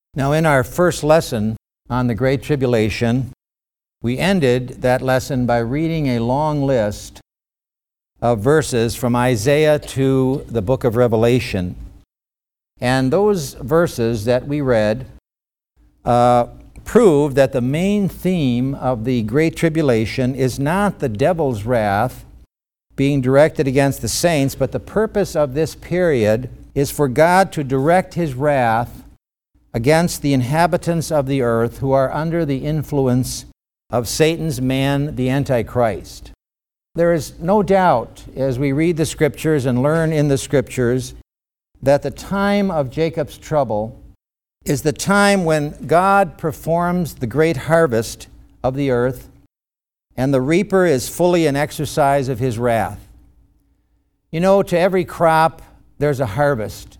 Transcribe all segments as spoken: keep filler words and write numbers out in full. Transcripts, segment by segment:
Now, in our first lesson on the Great Tribulation, we ended that lesson by reading a long list of verses from Isaiah to the book of Revelation. And those verses that we read uh, prove that the main theme of the Great Tribulation is not the devil's wrath being directed against the saints, but the purpose of this period is for God to direct his wrath against the inhabitants of the earth who are under the influence of Satan's man, the Antichrist. There is no doubt, as we read the Scriptures and learn in the Scriptures, that the time of Jacob's trouble is the time when God performs the great harvest of the earth, and the reaper is fully in exercise of his wrath. You know, to every crop, there's a harvest.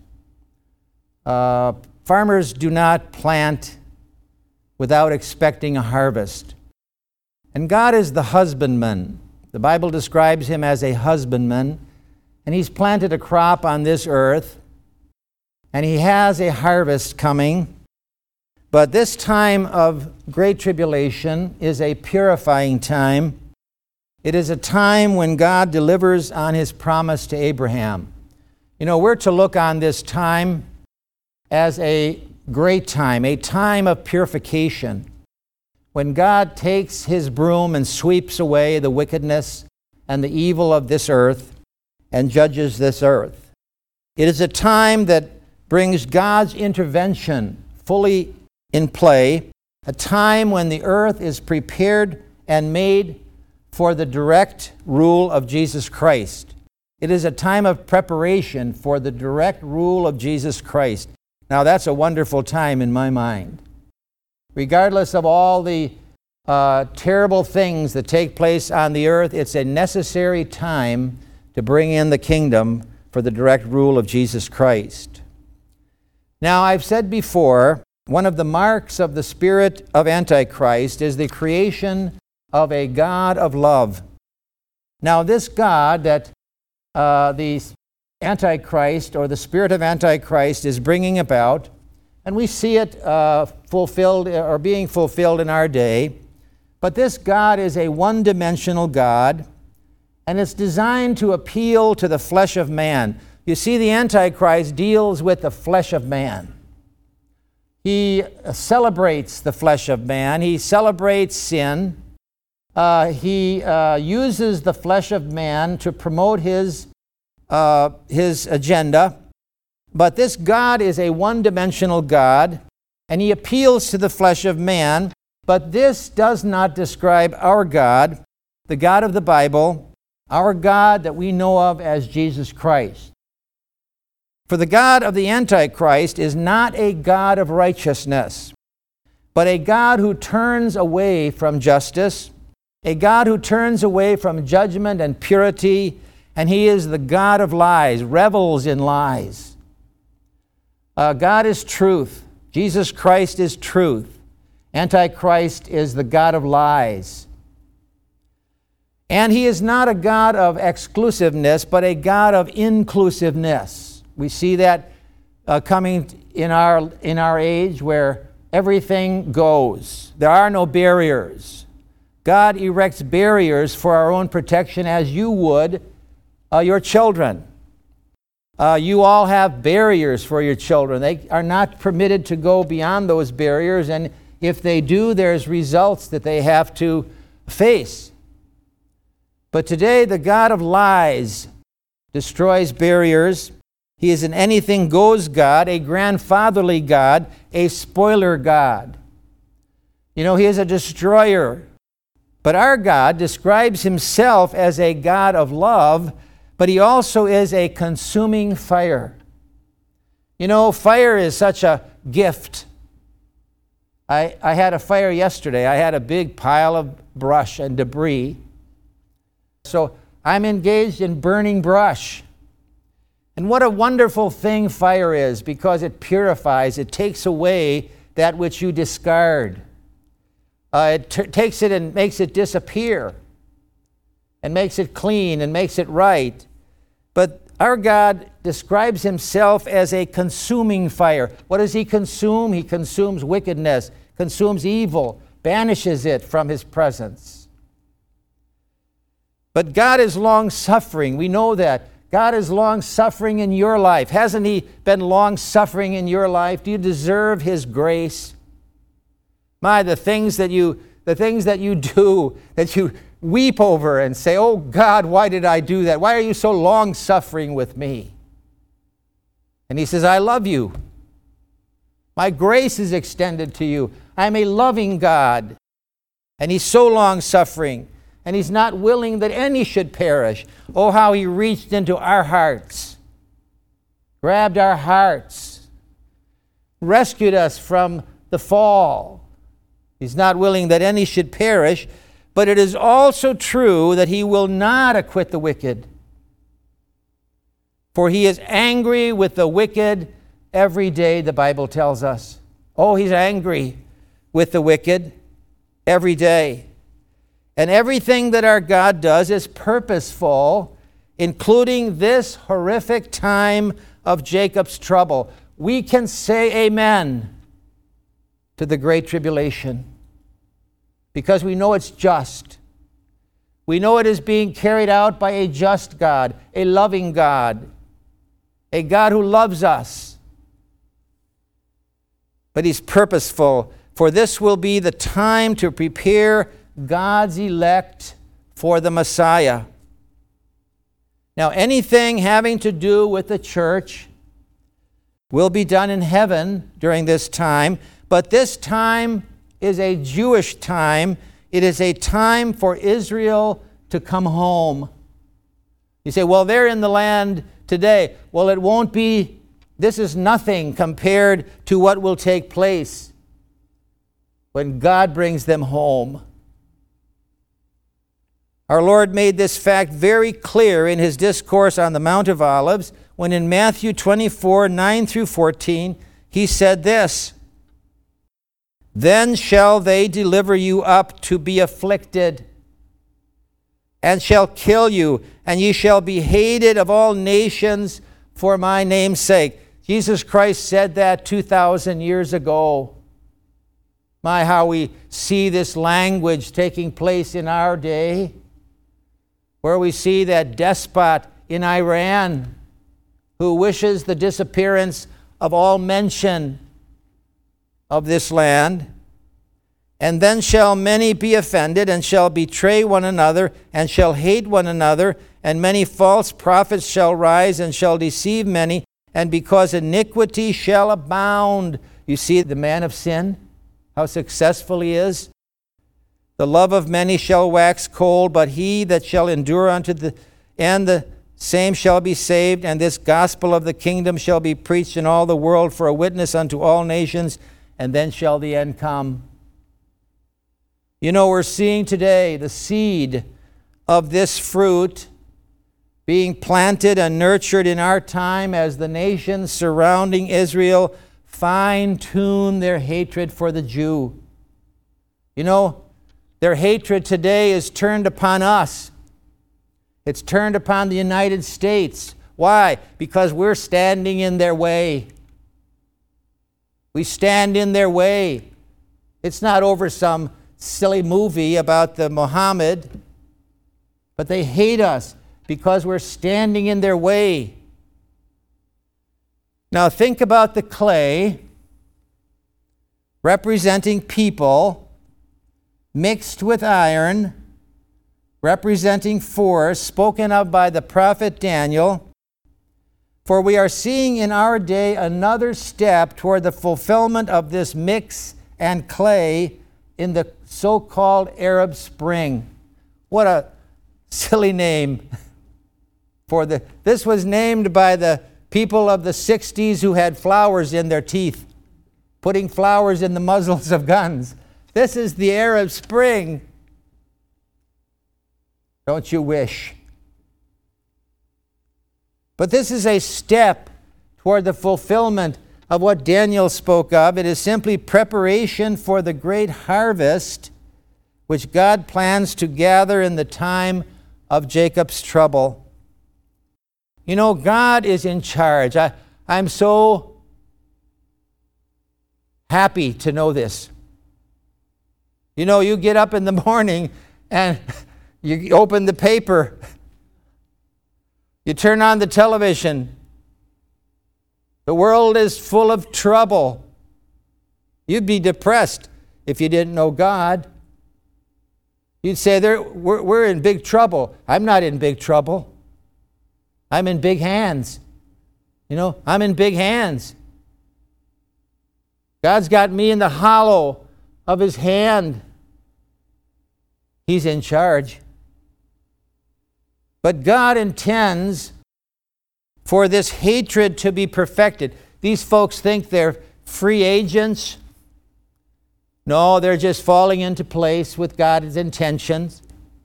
Uh, farmers do not plant without expecting a harvest. And God is the husbandman. The Bible describes him as a husbandman, and he's planted a crop on this earth, and he has a harvest coming. But this time of great tribulation is a purifying time. It is a time when God delivers on his promise to Abraham. You know, we're to look on this time as a great time, a time of purification, when God takes his broom and sweeps away the wickedness and the evil of this earth and judges this earth. It is a time that brings God's intervention fully in play, a time when the earth is prepared and made for the direct rule of Jesus Christ. It is a time of preparation for the direct rule of Jesus Christ. Now, that's a wonderful time in my mind. Regardless of all the uh, terrible things that take place on the earth, it's a necessary time to bring in the kingdom for the direct rule of Jesus Christ. Now, I've said before, one of the marks of the spirit of Antichrist is the creation of a God of love. Now, this God that uh, the Antichrist, or the spirit of Antichrist, is bringing about, and we see it uh, fulfilled or being fulfilled in our day. But this God is a one-dimensional God, and it's designed to appeal to the flesh of man. You see, the Antichrist deals with the flesh of man. He celebrates the flesh of man. He celebrates sin. Uh, he uh, uses the flesh of man to promote his, uh, his agenda. But this God is a one-dimensional God, and he appeals to the flesh of man. But this does not describe our God, the God of the Bible, our God that we know of as Jesus Christ. For the God of the Antichrist is not a God of righteousness, but a God who turns away from justice, a God who turns away from judgment and purity, and he is the God of lies, revels in lies. Uh, God is truth. Jesus Christ is truth. Antichrist is the God of lies. And he is not a God of exclusiveness, but a God of inclusiveness. We see that uh, coming in our, in our age where everything goes. There are no barriers. God erects barriers for our own protection, as you would uh, your children. Uh, you all have barriers for your children. They are not permitted to go beyond those barriers, and if they do, there's results that they have to face. But today, the God of lies destroys barriers. He is an anything-goes God, a grandfatherly God, a spoiler God. You know, he is a destroyer. But our God describes himself as a God of love, but he also is a consuming fire. You know, fire is such a gift. I, I had a fire yesterday. I had a big pile of brush and debris. So I'm engaged in burning brush. And what a wonderful thing fire is, because it purifies, it takes away that which you discard. Uh, it t- takes it and makes it disappear, and makes it clean and makes it right. But Our God describes himself as a consuming fire. What does he consume? He consumes wickedness, consumes evil, banishes it from his presence. But God is long-suffering. We know that. God is long-suffering in your life. Hasn't he been long-suffering in your life? Do you deserve his grace? My, the things that you, the things that you do, that you weep over and say, oh God, why did I do that? Why are you so long-suffering with me? And he says, I love you. My grace is extended to you. I'm a loving God. And he's so long-suffering. And he's not willing that any should perish. Oh, how he reached into our hearts, grabbed our hearts, rescued us from the fall. He's not willing that any should perish, but it is also true that he will not acquit the wicked. For he is angry with the wicked every day, the Bible tells us. Oh, he's angry with the wicked every day. And everything that our God does is purposeful, including this horrific time of Jacob's trouble. We can say amen to the Great Tribulation because we know it's just. We know it is being carried out by a just God, a loving God, a God who loves us. But he's purposeful, for this will be the time to prepare God's elect for the Messiah. Now, anything having to do with the church will be done in heaven during this time, but this time is a Jewish time. It is a time for Israel to come home. You say, well, they're in the land today. Well, it won't be, this is nothing compared to what will take place when God brings them home. Our Lord made this fact very clear in his discourse on the Mount of Olives, when in Matthew twenty-four, nine through fourteen, he said this, Then shall they deliver you up to be afflicted, and shall kill you, and ye shall be hated of all nations for my name's sake. Jesus Christ said that two thousand years ago. My, how we see this language taking place in our day, where we see that despot in Iran who wishes the disappearance of all mention of this land. And then shall many be offended, and shall betray one another, and shall hate one another, and many false prophets shall rise, and shall deceive many, and because iniquity shall abound. You see the man of sin, how successful he is? The love of many shall wax cold, but he that shall endure unto the end, the same shall be saved. And this gospel of the kingdom shall be preached in all the world for a witness unto all nations, and then shall the end come. You know, we're seeing today the seed of this fruit being planted and nurtured in our time as the nations surrounding Israel fine-tune their hatred for the Jew. You know, their hatred today is turned upon us. It's turned upon the United States. Why? Because we're standing in their way. We stand in their way. It's not over some silly movie about the Muhammad, but they hate us because we're standing in their way. Now think about the clay representing people mixed with iron, representing force, spoken of by the prophet Daniel. For we are seeing in our day another step toward the fulfillment of this mix and clay in the so-called Arab Spring. What a silly name for the, this was named by the people of the sixties who had flowers in their teeth, putting flowers in the muzzles of guns. This is the Arab Spring. Don't you wish? But this is a step toward the fulfillment of what Daniel spoke of. It is simply preparation for the great harvest which God plans to gather in the time of Jacob's trouble. You know, God is in charge. I, I'm so happy to know this. You know, you get up in the morning and you open the paper. You turn on the television. The world is full of trouble. You'd be depressed if you didn't know God. You'd say, there, we're, we're in big trouble. I'm not in big trouble. I'm in big hands. You know, I'm in big hands. God's got me in the hollow of His hand. He's in charge. But God intends for this hatred to be perfected. These folks think they're free agents. No, they're just falling into place with God's intentions.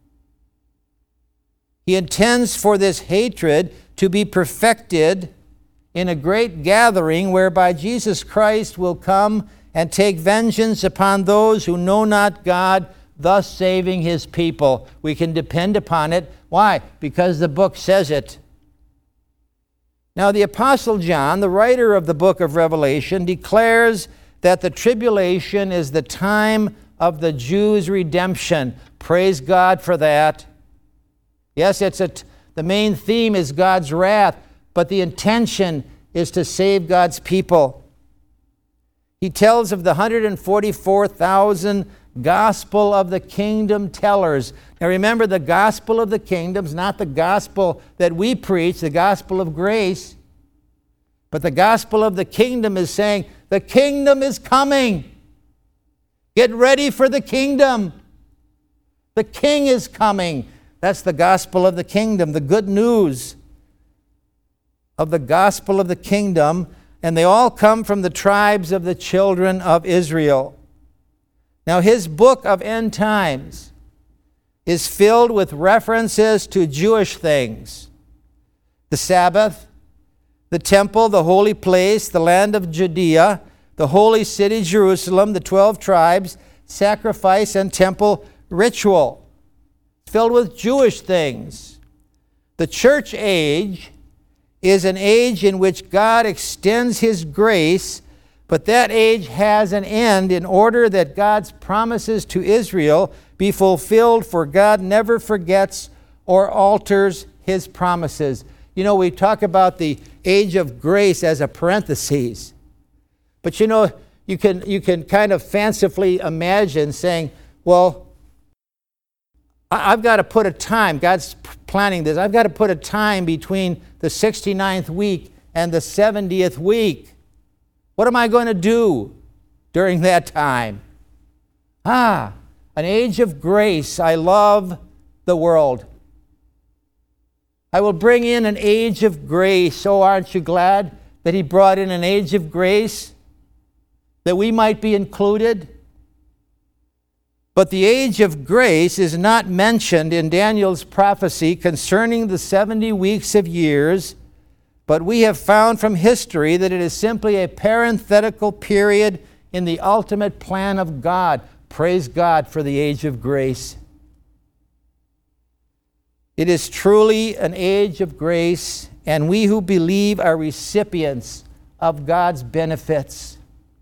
He intends for this hatred to be perfected in a great gathering whereby Jesus Christ will come and take vengeance upon those who know not God, thus saving His people. We can depend upon it. Why? Because the book says it. Now, the Apostle John, the writer of the book of Revelation, declares that the tribulation is the time of the Jews' redemption. Praise God for that. Yes, it's a t- the main theme is God's wrath, but the intention is to save God's people. He tells of the one hundred forty-four thousand gospel of the kingdom tellers. Now remember, the gospel of the kingdom is not the gospel that we preach, the gospel of grace. But the gospel of the kingdom is saying, the kingdom is coming. Get ready for the kingdom. The king is coming. That's the gospel of the kingdom, the good news of the gospel of the kingdom. And they all come from the tribes of the children of Israel. Now, his book of end times is filled with references to Jewish things. The Sabbath, the temple, the holy place, the land of Judea, the holy city Jerusalem, the twelve tribes, sacrifice and temple ritual. Filled with Jewish things. The church age is an age in which God extends His grace, but that age has an end in order that God's promises to Israel be fulfilled, for God never forgets or alters His promises. You know, we talk about the age of grace as a parenthesis. But you know, you can, you can kind of fancifully imagine saying, well, I've got to put a time, God's planning this, I've got to put a time between the sixty-ninth week and the seventieth week. What am I going to do during that time? Ah, an age of grace. I love the world. I will bring in an age of grace. Oh, aren't you glad that He brought in an age of grace? That we might be included? But the age of grace is not mentioned in Daniel's prophecy concerning the seventy weeks of years, but we have found from history that it is simply a parenthetical period in the ultimate plan of God. Praise God for the age of grace. It is truly an age of grace, and we who believe are recipients of God's benefits.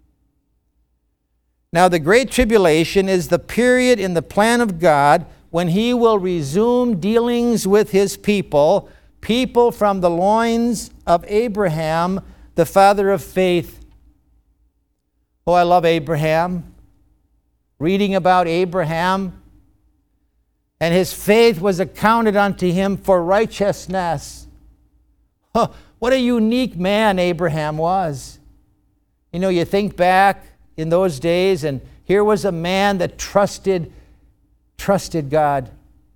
Now, the Great Tribulation is the period in the plan of God when He will resume dealings with His people, people from the loins of Abraham, the father of faith. Oh, I love Abraham. Reading about Abraham, and his faith was accounted unto him for righteousness. Oh, what a unique man Abraham was. You know, you think back in those days, and here was a man that trusted, trusted God.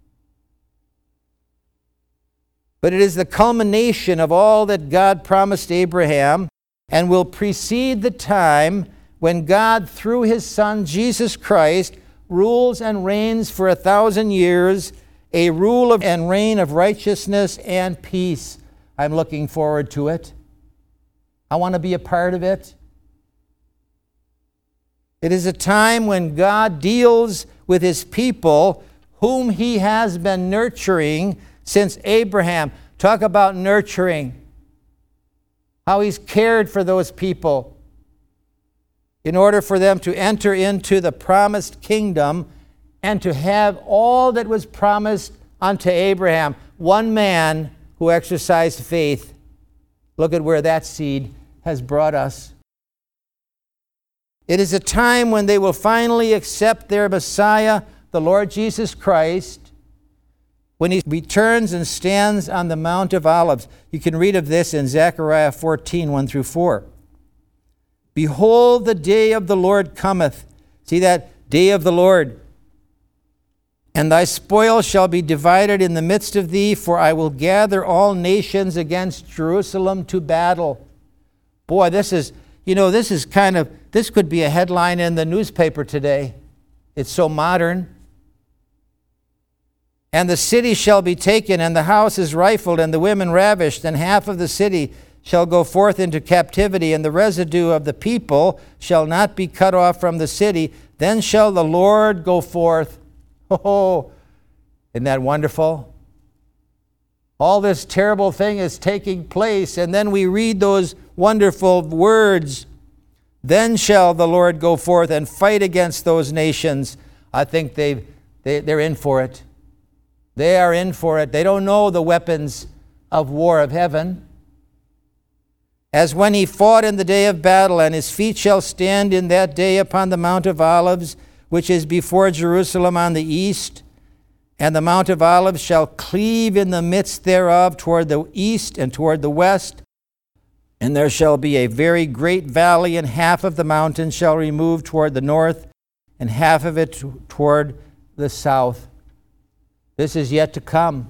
But it is the culmination of all that God promised Abraham and will precede the time when God, through His Son, Jesus Christ, rules and reigns for a thousand years, a rule of and reign of righteousness and peace. I'm looking forward to it. I want to be a part of it. It is a time when God deals with His people whom He has been nurturing since Abraham. Talk about nurturing. How he's cared for those people in order for them to enter into the promised kingdom and to have all that was promised unto Abraham. One man who exercised faith. Look at where that seed has brought us. It is a time when they will finally accept their Messiah, the Lord Jesus Christ, when he returns and stands on the Mount of Olives. You can read of this in Zechariah fourteen, one through four. Behold, the day of the Lord cometh. See that day of the Lord. And thy spoil shall be divided in the midst of thee, for I will gather all nations against Jerusalem to battle. Boy, this is, you know, this is kind of, this could be a headline in the newspaper today. It's so modern. And the city shall be taken, and the houses rifled, and the women ravished, and half of the city shall go forth into captivity, and the residue of the people shall not be cut off from the city. Then shall the Lord go forth. Oh, isn't that wonderful? All this terrible thing is taking place, and then we read those wonderful words. Then shall the Lord go forth and fight against those nations. I think they've, they, they're in for it. They are in for it. They don't know the weapons of war of heaven. As when he fought in the day of battle, and his feet shall stand in that day upon the Mount of Olives, which is before Jerusalem on the east, and the Mount of Olives shall cleave in the midst thereof toward the east and toward the west, and there shall be a very great valley, and half of the mountain shall remove toward the north, and half of it toward the south. This is yet to come.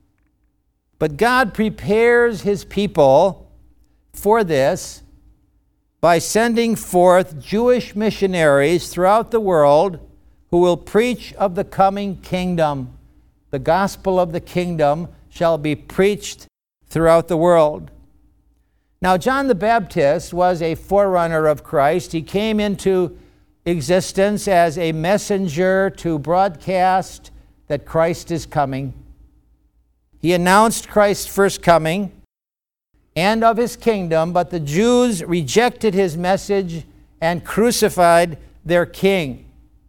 But God prepares his people for this by sending forth Jewish missionaries throughout the world who will preach of the coming kingdom. The gospel of the kingdom shall be preached throughout the world. Now, John the Baptist was a forerunner of Christ. He came into existence as a messenger to broadcast that Christ is coming. He announced Christ's first coming and of his kingdom, but the Jews rejected his message and crucified their king.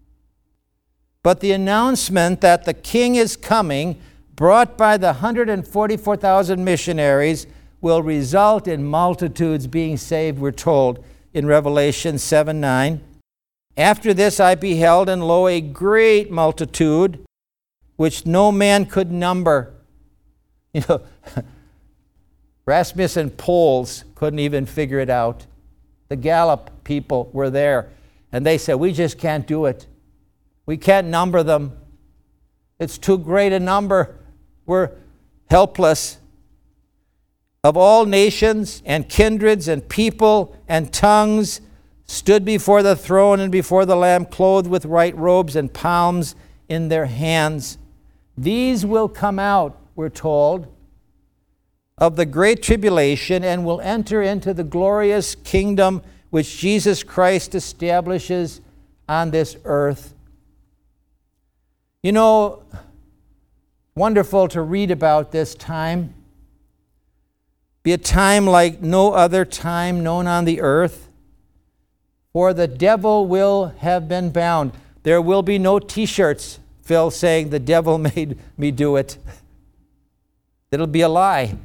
But the announcement that the king is coming, brought by the one hundred forty-four thousand missionaries, will result in multitudes being saved, we're told in Revelation seven nine. After this I beheld, and lo, a great multitude, which no man could number. You know, Rasmussen polls couldn't even figure it out. The Gallup people were there, and they said, we just can't do it. We can't number them. It's too great a number. We're helpless. Of all nations and kindreds and people and tongues stood before the throne and before the Lamb, clothed with white robes and palms in their hands. These will come out, we're told, of the great tribulation, and will enter into the glorious kingdom which Jesus Christ establishes on this earth. You know, wonderful to read about this time. Be a time like no other time known on the earth. For the devil will have been bound. There will be no t-shirts, Phil, saying the devil made me do it. It'll be a lie.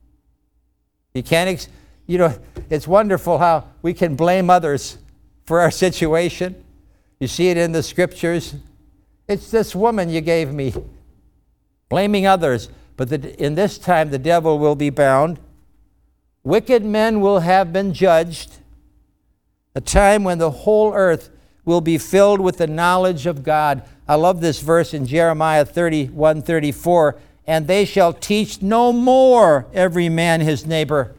You can't, ex- you know, it's wonderful how we can blame others for our situation. You see it in the scriptures. It's this woman you gave me, blaming others. But the, in this time, the devil will be bound. Wicked men will have been judged. A time when the whole earth will be filled with the knowledge of God. I love this verse in Jeremiah thirty-one thirty-four. And they shall teach no more every man his neighbor.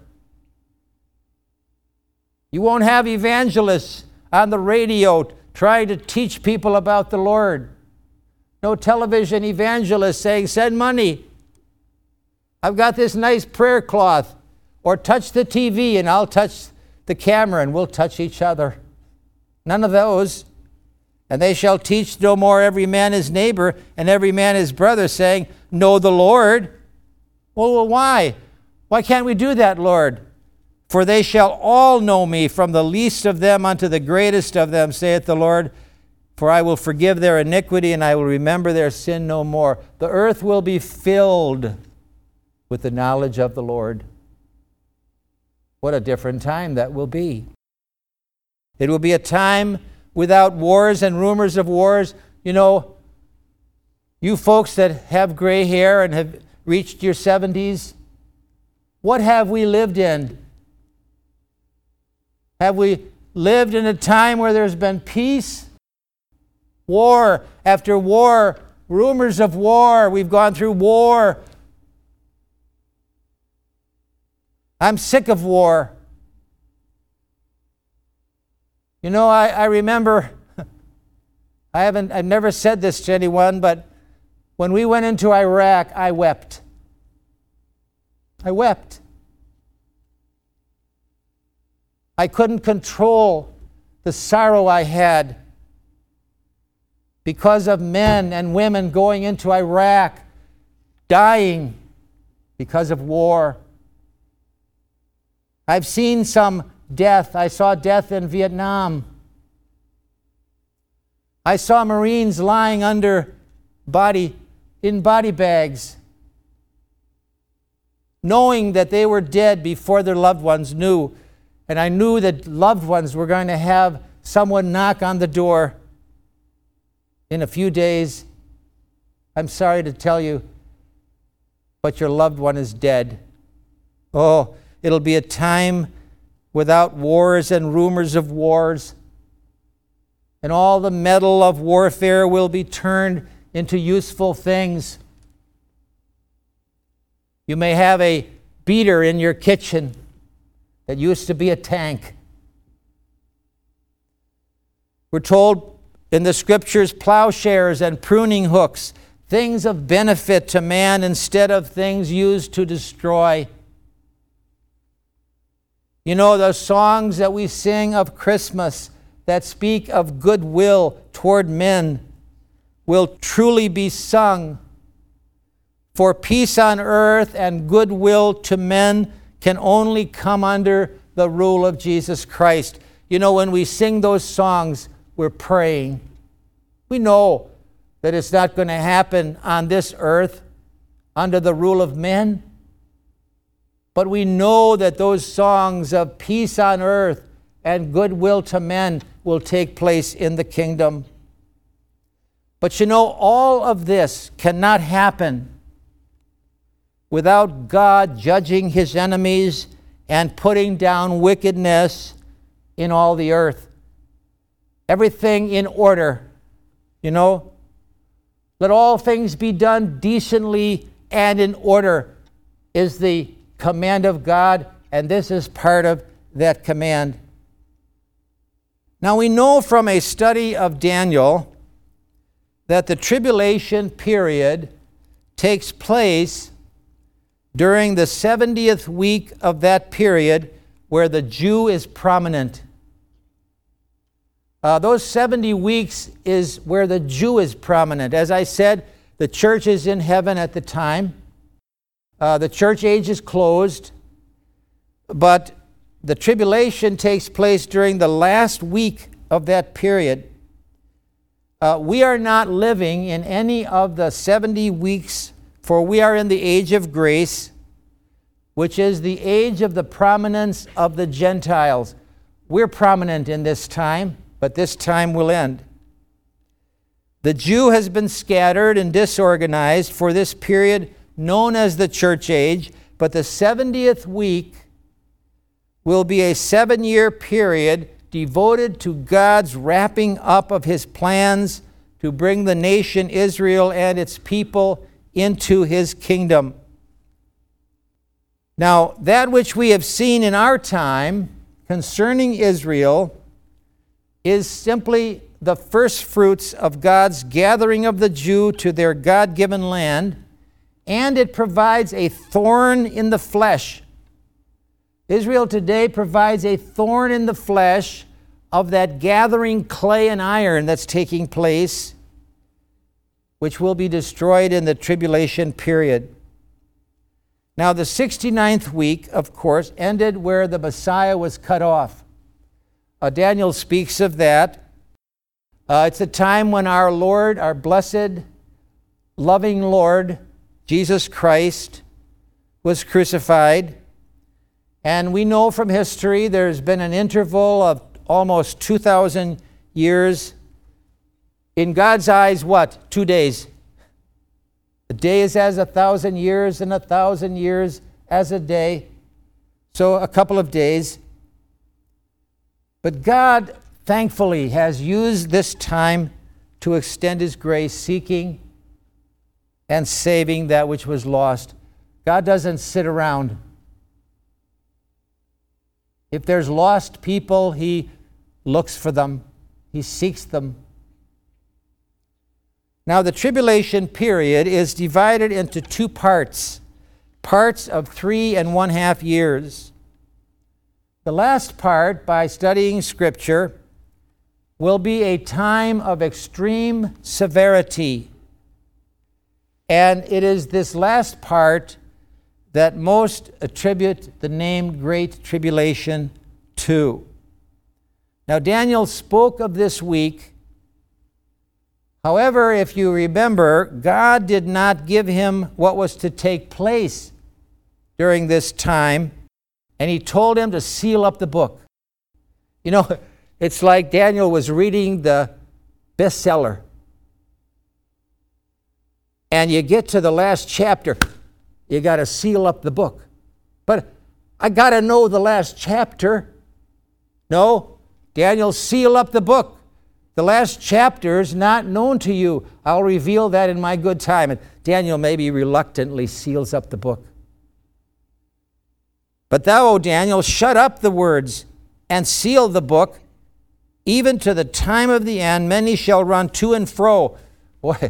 You won't have evangelists on the radio trying to teach people about the Lord. No television evangelists saying, send money. I've got this nice prayer cloth. Or touch the T V and I'll touch the camera and we'll touch each other. None of those. And they shall teach no more every man his neighbor and every man his brother, saying, know the Lord. Well, well, why? Why can't we do that, Lord? For they shall all know me, from the least of them unto the greatest of them, saith the Lord. For I will forgive their iniquity, and I will remember their sin no more. The earth will be filled with the knowledge of the Lord. What a different time that will be. It will be a time without wars and rumors of wars. You know, you folks that have gray hair and have reached your seventies, what have we lived in? Have we lived in a time where there's been peace? War after war, rumors of war. We've gone through war. I'm sick of war. You know, I, I remember, I haven't, I've never said this to anyone, but when we went into Iraq, I wept. I wept. I couldn't control the sorrow I had because of men and women going into Iraq, dying because of war. I've seen some death. I saw death in Vietnam. I saw Marines lying under body, in body bags, knowing that they were dead before their loved ones knew. And I knew that loved ones were going to have someone knock on the door in a few days. I'm sorry to tell you, but your loved one is dead. Oh, it'll be a time without wars and rumors of wars. And all the metal of warfare will be turned into useful things. You may have a beater in your kitchen that used to be a tank. We're told in the scriptures, plowshares and pruning hooks, things of benefit to man instead of things used to destroy. You know, those songs that we sing of Christmas that speak of goodwill toward men will truly be sung. For peace on earth and goodwill to men can only come under the rule of Jesus Christ. You know, when we sing those songs, we're praying. We know that it's not going to happen on this earth under the rule of men. But we know that those songs of peace on earth and goodwill to men will take place in the kingdom. But you know, all of this cannot happen without God judging his enemies and putting down wickedness in all the earth. Everything in order, you know. Let all things be done decently and in order is the command of God, and this is part of that command. Now we know from a study of Daniel that the tribulation period takes place during the seventieth week of that period where the Jew is prominent. Uh, those seventy weeks is where the Jew is prominent. As I said, the church is in heaven at the time. Uh, the church age is closed. But the tribulation takes place during the last week of that period. Uh, we are not living in any of the seventy weeks, for we are in the age of grace, which is the age of the prominence of the Gentiles. We're prominent in this time, but this time will end. The Jew has been scattered and disorganized for this period known as the church age, but the seventieth week will be a seven-year period devoted to God's wrapping up of his plans to bring the nation Israel and its people into his kingdom. Now, that which we have seen in our time concerning Israel is simply the first fruits of God's gathering of the Jew to their God-given land, and it provides a thorn in the flesh. Israel today provides a thorn in the flesh of that gathering clay and iron that's taking place, which will be destroyed in the tribulation period. Now, the sixty-ninth week, of course, ended where the Messiah was cut off. Uh, Daniel speaks of that. Uh, it's a time when our Lord, our blessed, loving Lord, Jesus Christ, was crucified. And we know from history there's been an interval of almost two thousand years. In God's eyes, what? Two days. A day is as a thousand years, and a thousand years as a day. So a couple of days. But God, thankfully, has used this time to extend His grace, seeking and saving that which was lost. God doesn't sit around. If there's lost people, He looks for them. He seeks them. Now, the tribulation period is divided into two parts, parts of three and one half years. The last part, by studying Scripture, will be a time of extreme severity. And it is this last part that most attribute the name Great Tribulation to. Now, Daniel spoke of this week. However, if you remember, God did not give him what was to take place during this time, and He told him to seal up the book. You know, it's like Daniel was reading the bestseller, and you get to the last chapter, you got to seal up the book. But I got to know the last chapter. No, Daniel, seal up the book. The last chapter is not known to you. I'll reveal that in my good time. And Daniel maybe reluctantly seals up the book. But thou, O Daniel, shut up the words and seal the book, even to the time of the end. Many shall run to and fro. Boy,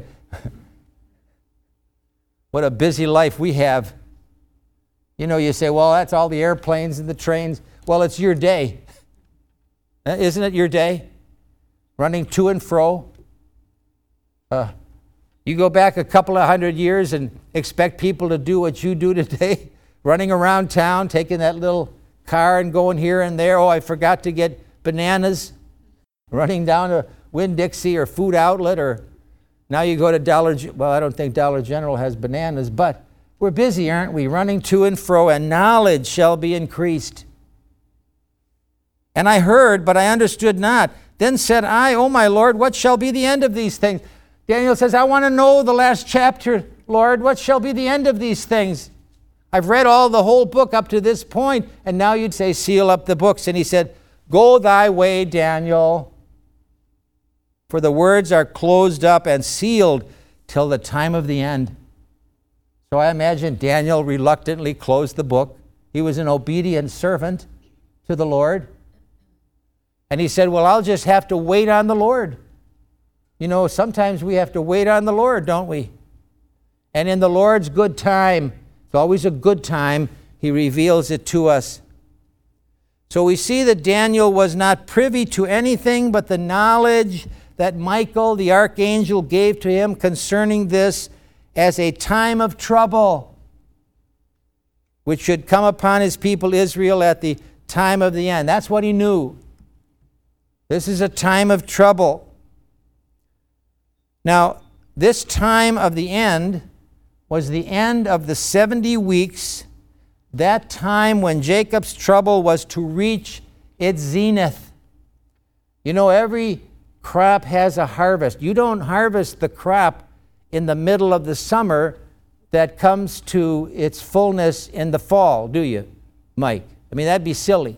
what a busy life we have. You know, you say, well, that's all the airplanes and the trains. Well, it's your day. Isn't it your day? Running to and fro. Uh, you go back a couple of hundred years and expect people to do what you do today, running around town, taking that little car and going here and there. Oh, I forgot to get bananas. Running down to Winn-Dixie or Food Outlet, or now you go to Dollar General. Well, I don't think Dollar General has bananas, but we're busy, aren't we? Running to and fro, and knowledge shall be increased. And I heard, but I understood not. Then said I, O my Lord, what shall be the end of these things? Daniel says, I want to know the last chapter, Lord. What shall be the end of these things? I've read all the whole book up to this point, and now you'd say, seal up the books. And he said, go thy way, Daniel, for the words are closed up and sealed till the time of the end. So I imagine Daniel reluctantly closed the book. He was an obedient servant to the Lord. And he said, well, I'll just have to wait on the Lord. You know, sometimes we have to wait on the Lord, don't we? And in the Lord's good time, it's always a good time, He reveals it to us. So we see that Daniel was not privy to anything but the knowledge that Michael, the archangel, gave to him concerning this as a time of trouble, which should come upon His people Israel at the time of the end. That's what he knew. This is a time of trouble. Now, this time of the end was the end of the seventy weeks, that time when Jacob's trouble was to reach its zenith. You know, every crop has a harvest. You don't harvest the crop in the middle of the summer that comes to its fullness in the fall, do you, Mike? I mean, that'd be silly.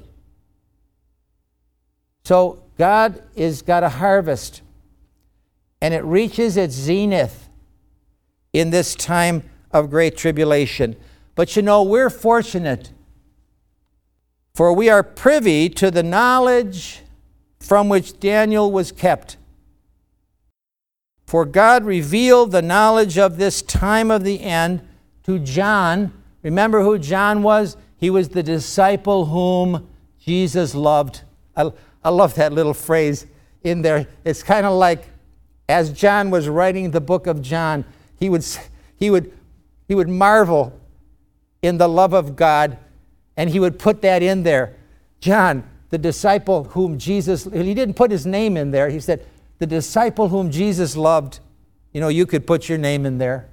So God has got a harvest, and it reaches its zenith in this time of great tribulation. But you know, we're fortunate, for we are privy to the knowledge from which Daniel was kept. For God revealed the knowledge of this time of the end to John. Remember who John was? He was the disciple whom Jesus loved. I, I love that little phrase in there. It's kind of like, as John was writing the book of John, he would, he would, he would marvel in the love of God, and he would put that in there. John, the disciple whom Jesus, he didn't put his name in there. He said, the disciple whom Jesus loved. You know, you could put your name in there.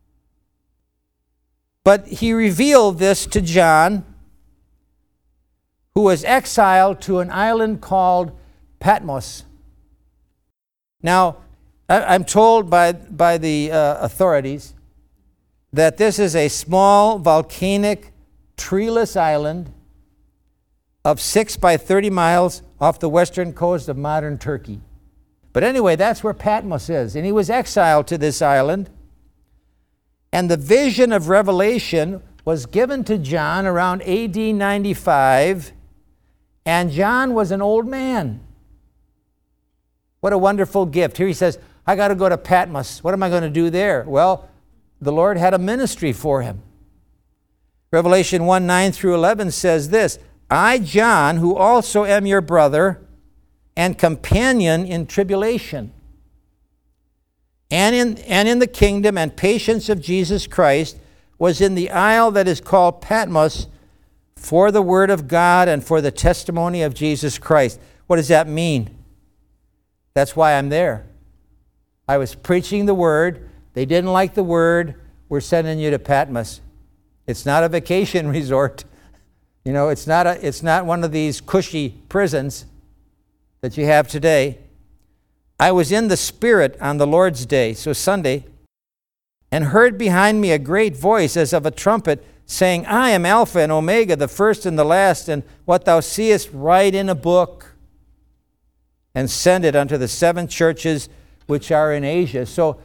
But he revealed this to John, who was exiled to an island called Patmos. Now, I'm told by, by the uh, authorities that this is a small, volcanic, treeless island of six by thirty miles off the western coast of modern Turkey. But anyway, that's where Patmos is. And he was exiled to this island. And the vision of Revelation was given to John around A D ninety-five. And John was an old man. What a wonderful gift. Here he says, I got to go to Patmos. What am I going to do there? Well, the Lord had a ministry for him. Revelation one, nine through eleven says this, I, John, who also am your brother and companion in tribulation, and in, and in the kingdom and patience of Jesus Christ, was in the isle that is called Patmos for the word of God and for the testimony of Jesus Christ. What does that mean? That's why I'm there. I was preaching the word. They didn't like the word. We're sending you to Patmos. It's not a vacation resort. You know, it's not a, it's not one of these cushy prisons that you have today. I was in the Spirit on the Lord's day, so Sunday, and heard behind me a great voice as of a trumpet saying, I am Alpha and Omega, the first and the last, and what thou seest write in a book and send it unto the seven churches which are in Asia. So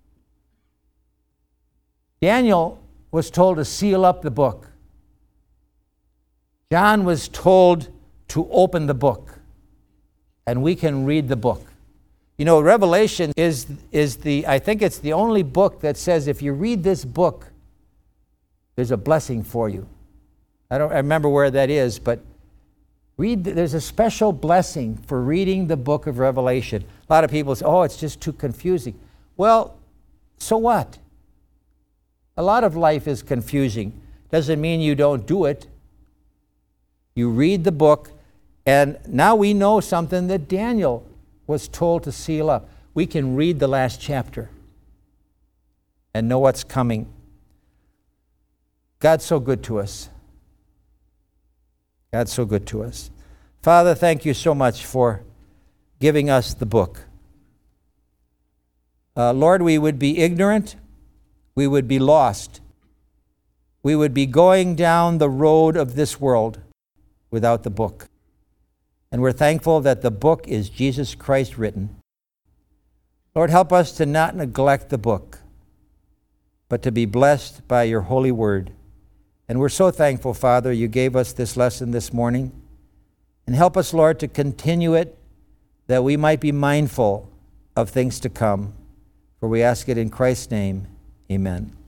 Daniel was told to seal up the book. John was told to open the book, and we can read the book. You know, Revelation is, is the, I think it's the only book that says if you read this book, there's a blessing for you. I don't I remember where that is, but read, there's a special blessing for reading the book of Revelation. A lot of people say, oh, it's just too confusing. Well, so what? A lot of life is confusing. Doesn't mean you don't do it. You read the book, and now we know something that Daniel was told to seal up. We can read the last chapter and know what's coming. God's so good to us. God's so good to us. Father, thank you so much for giving us the book. Uh, Lord, we would be ignorant. We would be lost. We would be going down the road of this world without the book. And we're thankful that the book is Jesus Christ written. Lord, help us to not neglect the book, but to be blessed by your holy word. And we're so thankful, Father, you gave us this lesson this morning. And help us, Lord, to continue it, that we might be mindful of things to come. For we ask it in Christ's name. Amen.